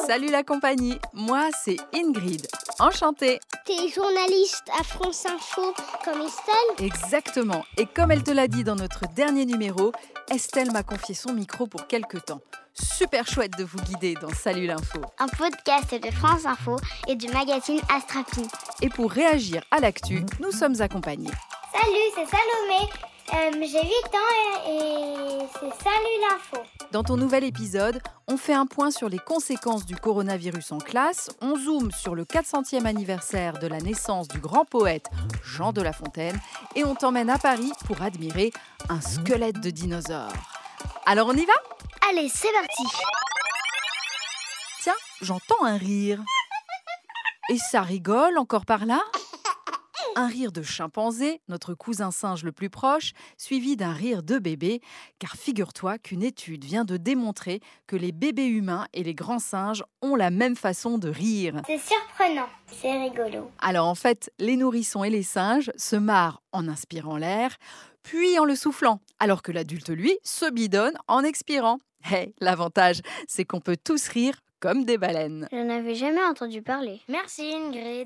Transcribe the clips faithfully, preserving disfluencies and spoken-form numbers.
Salut la compagnie, moi c'est Ingrid. Enchantée. T'es journaliste à France Info comme Estelle? Exactement, et comme elle te l'a dit dans notre dernier numéro, Estelle m'a confié son micro pour quelques temps. Super chouette de vous guider dans Salut l'info. Un podcast de France Info et du magazine Astrapi. Et pour réagir à l'actu, nous sommes accompagnés. Salut, c'est Salomé. Euh, j'ai huit ans et, et c'est Salut l'info. Dans ton nouvel épisode, on fait un point sur les conséquences du coronavirus en classe, on zoome sur le quatre centième anniversaire de la naissance du grand poète Jean de La Fontaine et on t'emmène à Paris pour admirer un squelette de dinosaure. Alors on y va ? Allez, c'est parti. Tiens, j'entends un rire. Et ça rigole encore par là ? Un rire de chimpanzé, notre cousin singe le plus proche, suivi d'un rire de bébé, car figure-toi qu'une étude vient de démontrer que les bébés humains et les grands singes ont la même façon de rire. C'est surprenant, c'est rigolo. Alors en fait, les nourrissons et les singes se marrent en inspirant l'air, puis en le soufflant, alors que l'adulte, lui, se bidonne en expirant. Hey, l'avantage, c'est qu'on peut tous rire comme des baleines. Je n'avais jamais entendu parler. Merci Ingrid.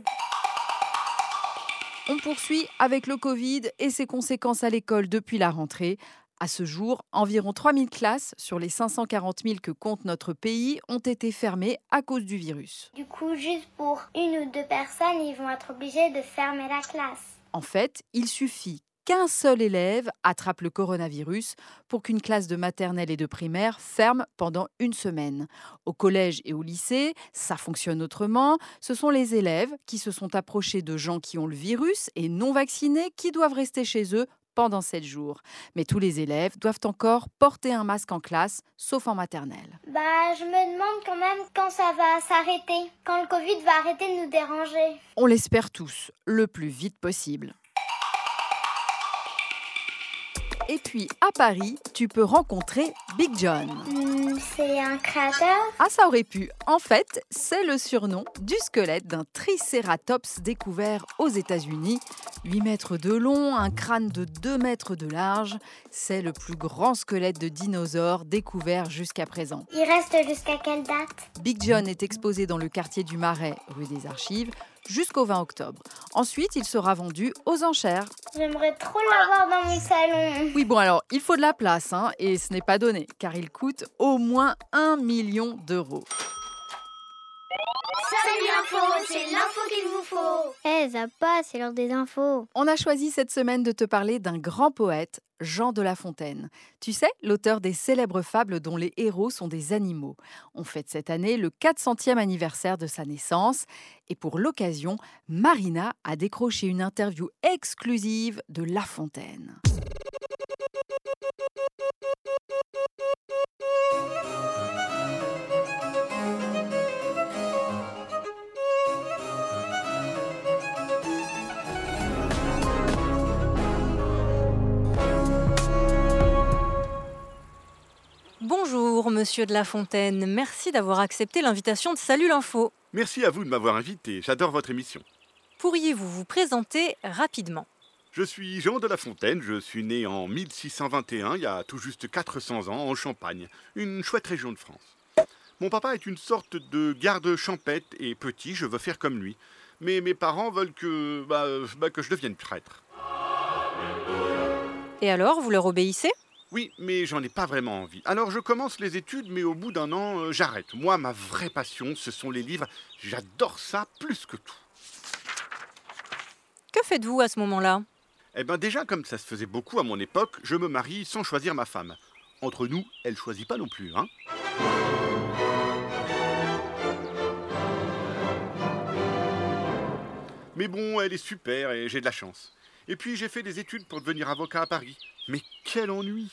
On poursuit avec le Covid et ses conséquences à l'école depuis la rentrée. À ce jour, environ trois mille classes sur les cinq cent quarante mille que compte notre pays ont été fermées à cause du virus. Du coup, juste pour une ou deux personnes, ils vont être obligés de fermer la classe. En fait, il suffit qu'un seul élève attrape le coronavirus pour qu'une classe de maternelle et de primaire ferme pendant une semaine. Au collège et au lycée, ça fonctionne autrement. Ce sont les élèves qui se sont approchés de gens qui ont le virus et non vaccinés qui doivent rester chez eux pendant sept jours. Mais tous les élèves doivent encore porter un masque en classe, sauf en maternelle. Bah, je me demande quand même quand ça va s'arrêter, quand le Covid va arrêter de nous déranger. On l'espère tous, le plus vite possible. Et puis, à Paris, tu peux rencontrer Big John. Mmh, c'est un créateur? Ah, ça aurait pu. En fait, c'est le surnom du squelette d'un tricératops découvert aux États-Unis. huit mètres de long, un crâne de deux mètres de large. C'est le plus grand squelette de dinosaure découvert jusqu'à présent. Il reste jusqu'à quelle date? Big John est exposé dans le quartier du Marais, rue des Archives, jusqu'au vingt octobre. Ensuite, il sera vendu aux enchères. J'aimerais trop l'avoir dans mon salon. Oui, bon alors, il faut de la place, hein, et ce n'est pas donné, car il coûte au moins un million d'euros. Salut l'info, c'est l'info qu'il vous faut. Eh, ça passe, c'est l'heure des infos. On a choisi cette semaine de te parler d'un grand poète, Jean de La Fontaine. Tu sais, l'auteur des célèbres fables dont les héros sont des animaux. On fête cette année le quatre centième anniversaire de sa naissance. Et pour l'occasion, Marina a décroché une interview exclusive de La Fontaine. Bonjour, monsieur de La Fontaine. Merci d'avoir accepté l'invitation de Salut l'info. Merci à vous de m'avoir invité. J'adore votre émission. Pourriez-vous vous présenter rapidement ? Je suis Jean de La Fontaine. Je suis né en mille six cent vingt et un, il y a tout juste quatre cents ans, en Champagne, une chouette région de France. Mon papa est une sorte de garde champêtre et petit, je veux faire comme lui. Mais mes parents veulent que, bah, bah, que je devienne prêtre. Et alors, vous leur obéissez ? Oui, mais j'en ai pas vraiment envie. Alors je commence les études, mais au bout d'un an, euh, j'arrête. Moi, ma vraie passion, ce sont les livres. J'adore ça plus que tout. Que faites-vous à ce moment-là ? Eh ben déjà, comme ça se faisait beaucoup à mon époque, je me marie sans choisir ma femme. Entre nous, elle choisit pas non plus, hein. Mais bon, elle est super et j'ai de la chance. Et puis j'ai fait des études pour devenir avocat à Paris. Mais quel ennui!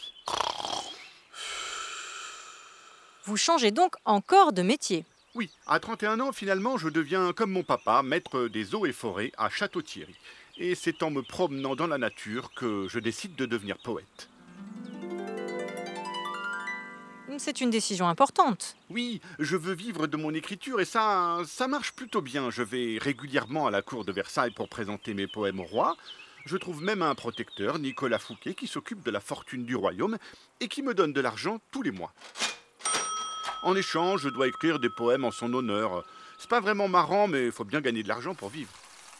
Vous changez donc encore de métier. Oui, à trente et un ans, finalement, je deviens comme mon papa, maître des eaux et forêts à Château-Thierry. Et c'est en me promenant dans la nature que je décide de devenir poète. C'est une décision importante. Oui, je veux vivre de mon écriture et ça, ça marche plutôt bien. Je vais régulièrement à la cour de Versailles pour présenter mes poèmes au roi. Je trouve même un protecteur, Nicolas Fouquet, qui s'occupe de la fortune du royaume et qui me donne de l'argent tous les mois. En échange, je dois écrire des poèmes en son honneur. C'est pas vraiment marrant, mais il faut bien gagner de l'argent pour vivre.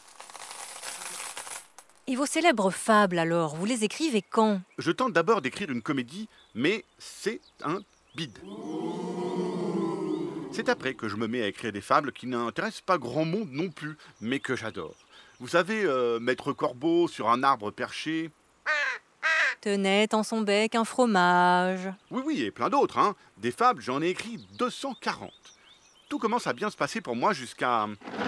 Et vos célèbres fables, alors, vous les écrivez quand ? Je tente d'abord d'écrire une comédie, mais c'est un bide. C'est après que je me mets à écrire des fables qui n'intéressent pas grand monde non plus, mais que j'adore. Vous savez, euh, Maître Corbeau sur un arbre perché. Tenait en son bec un fromage. Oui, oui, et plein d'autres, hein. Des fables, j'en ai écrit deux cent quarante. Tout commence à bien se passer pour moi jusqu'à...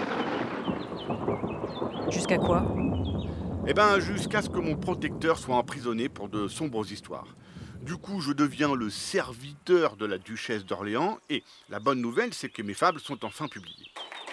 Jusqu'à quoi ? Eh ben, jusqu'à ce que mon protecteur soit emprisonné pour de sombres histoires. Du coup, je deviens le serviteur de la duchesse d'Orléans, et la bonne nouvelle, c'est que mes fables sont enfin publiées.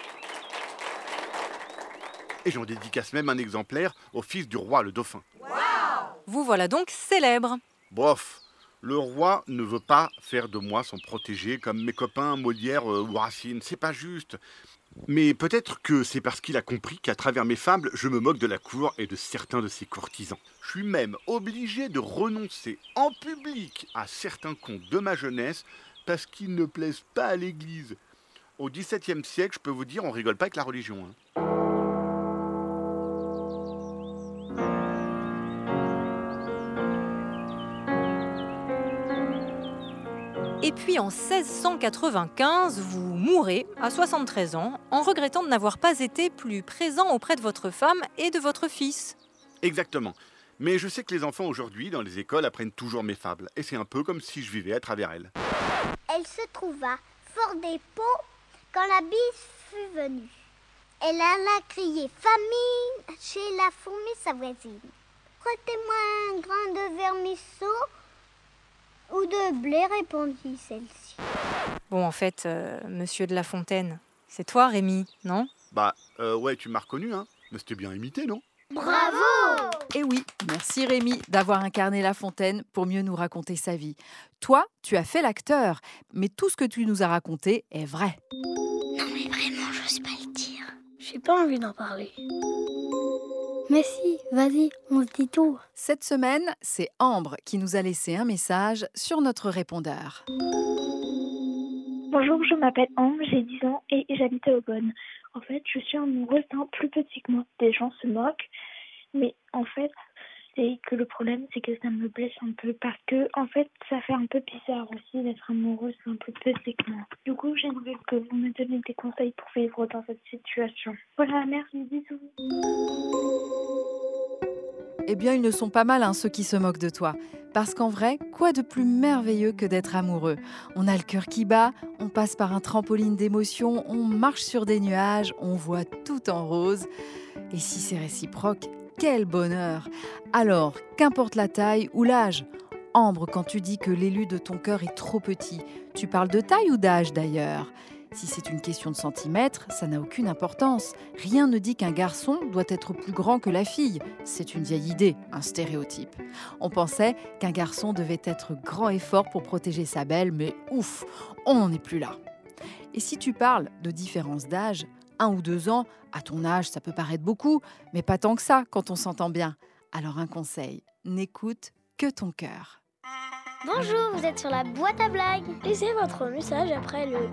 Et j'en dédicace même un exemplaire au fils du roi, le dauphin. Vous voilà donc célèbre. Bof, le roi ne veut pas faire de moi son protégé comme mes copains Molière euh, ou Racine, c'est pas juste. Mais peut-être que c'est parce qu'il a compris qu'à travers mes fables, je me moque de la cour et de certains de ses courtisans. Je suis même obligé de renoncer en public à certains contes de ma jeunesse parce qu'ils ne plaisent pas à l'Église. Au dix-septième siècle, je peux vous dire, on rigole pas avec la religion. Hein. Et puis en seize cent quatre-vingt-quinze, vous mourrez à soixante-treize ans en regrettant de n'avoir pas été plus présent auprès de votre femme et de votre fils. Exactement. Mais je sais que les enfants aujourd'hui, dans les écoles, apprennent toujours mes fables. Et c'est un peu comme si je vivais à travers elles. Elle se trouva fort des pots quand la bise fut venue. Elle alla crier « Famine !» chez la fourmi sa voisine. « Prêtez-moi un grain de vermisseau ou de blé ?» répondit celle-ci. Bon, en fait, euh, monsieur de La Fontaine, c'est toi, Rémi, non ? Bah, euh, ouais, tu m'as reconnu, hein. Mais c'était bien imité, non ? Bravo! Et oui, merci Rémi d'avoir incarné La Fontaine pour mieux nous raconter sa vie. Toi, tu as fait l'acteur, mais tout ce que tu nous as raconté est vrai. Non mais vraiment, j'ose pas le dire. J'ai pas envie d'en parler. Mais si, vas-y, on se dit tout. Cette semaine, c'est Ambre qui nous a laissé un message sur notre répondeur. Bonjour, je m'appelle Ambre, j'ai dix ans et j'habite à Aubonne. En fait, je suis amoureuse d'un plus petit que moi. Des gens se moquent, mais en fait, c'est que le problème, c'est que ça me blesse un peu parce que, en fait, ça fait un peu bizarre aussi d'être amoureuse d'un plus petit que moi. Du coup, j'aimerais que vous me donniez des conseils pour vivre dans cette situation. Voilà, merci, bisous. Eh bien, ils ne sont pas mal, hein, ceux qui se moquent de toi. Parce qu'en vrai, quoi de plus merveilleux que d'être amoureux ? On a le cœur qui bat, on passe par un trampoline d'émotions, on marche sur des nuages, on voit tout en rose. Et si c'est réciproque, quel bonheur ! Alors, qu'importe la taille ou l'âge. Ambre, quand tu dis que l'élu de ton cœur est trop petit, tu parles de taille ou d'âge d'ailleurs ? Si c'est une question de centimètres, ça n'a aucune importance. Rien ne dit qu'un garçon doit être plus grand que la fille. C'est une vieille idée, un stéréotype. On pensait qu'un garçon devait être grand et fort pour protéger sa belle, mais ouf, on n'en est plus là. Et si tu parles de différence d'âge, un ou deux ans, à ton âge, ça peut paraître beaucoup, mais pas tant que ça quand on s'entend bien. Alors un conseil, n'écoute que ton cœur. Bonjour, vous êtes sur la boîte à blagues. Laissez votre message après le...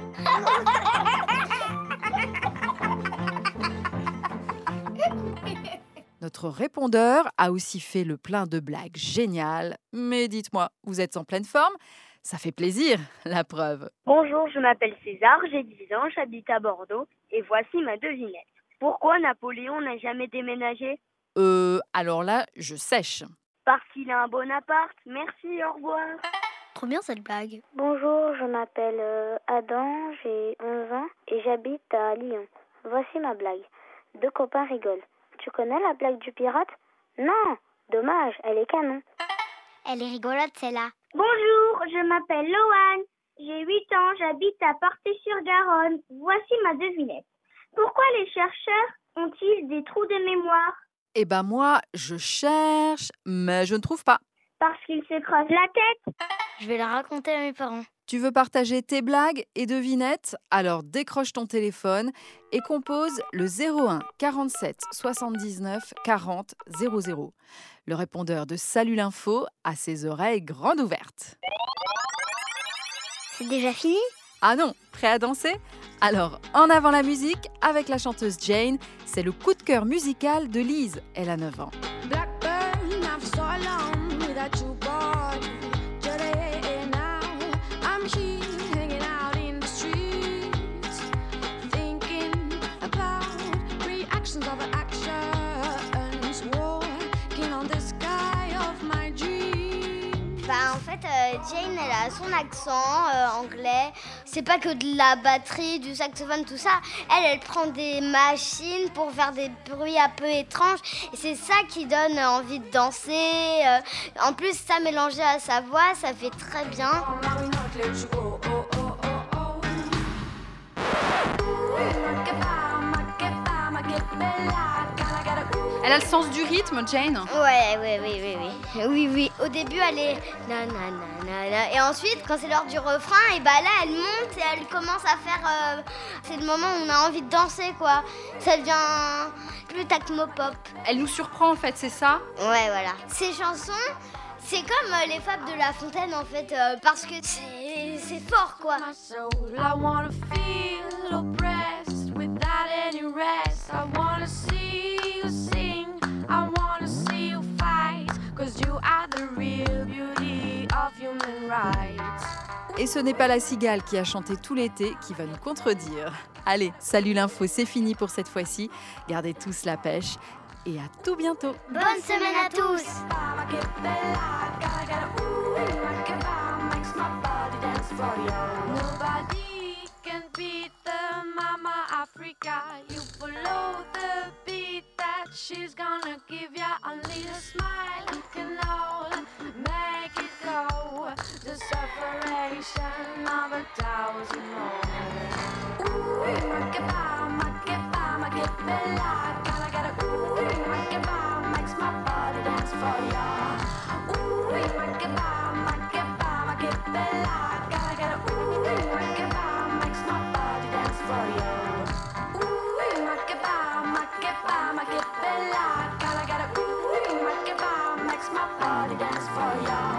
Notre répondeur a aussi fait le plein de blagues géniales. Mais dites-moi, vous êtes en pleine forme ? Ça fait plaisir, la preuve. Bonjour, je m'appelle César, j'ai dix ans, j'habite à Bordeaux et voici ma devinette. Pourquoi Napoléon n'a jamais déménagé ? Euh, alors là, je sèche. Parce qu'il a un bon appart. Merci, au revoir. Trop bien cette blague. Bonjour, je m'appelle euh, Adam, j'ai onze ans et j'habite à Lyon. Voici ma blague. Deux copains rigolent. Tu connais la blague du pirate ? Non, dommage, elle est canon. Elle est rigolote celle-là. Bonjour, je m'appelle Loane, j'ai huit ans, j'habite à Portée-sur-Garonne. Voici ma devinette. Pourquoi les chercheurs ont-ils des trous de mémoire ? Eh ben moi, je cherche, mais je ne trouve pas. Parce qu'ils se creusent la tête. Je vais la raconter à mes parents. Tu veux partager tes blagues et devinettes ? Alors décroche ton téléphone et compose le zéro un quarante-sept soixante-dix-neuf quarante zéro zéro. Le répondeur de Salut l'info a ses oreilles grandes ouvertes. C'est déjà fini ? Ah non, prêt à danser? Alors, en avant la musique, avec la chanteuse Jane, c'est le coup de cœur musical de Lise, elle a neuf ans. Bah, en fait, euh, Jane, elle a son accent euh, anglais. C'est pas que de la batterie, du saxophone, tout ça. Elle, elle prend des machines pour faire des bruits un peu étranges. Et c'est ça qui donne envie de danser. Euh, en plus, ça mélangé à sa voix, ça fait très bien. Elle a le sens du rythme, Jane? Ouais, ouais, oui, oui, oui. Oui, oui. Au début, elle est nanana, nanana. Et ensuite, quand c'est l'heure du refrain, et bah là, elle monte et elle commence à faire. Euh, c'est le moment où on a envie de danser, quoi. Ça devient plus tacmo-pop. Elle nous surprend, en fait, c'est ça? Ouais, voilà. Ces chansons, c'est comme euh, les fables de La Fontaine, en fait, euh, parce que c'est, c'est fort, quoi. Et ce n'est pas la cigale qui a chanté tout l'été qui va nous contredire. Allez, salut l'info, c'est fini pour cette fois-ci. Gardez tous la pêche et à tout bientôt. Bonne semaine à tous. She's gonna give ya only a smile. You can all make it go. The separation of a thousand more. Ooh, make it bomb, make it bomb, make it bella. Gotta get a ooh, make it bomb, makes my body dance for ya. Ooh, make it bomb, make it bomb, make it bella. Gotta get a ooh, make it bomb, makes my body dance for ya. Bella, gotta get a ooh, make it bomb, makes my body dance for ya.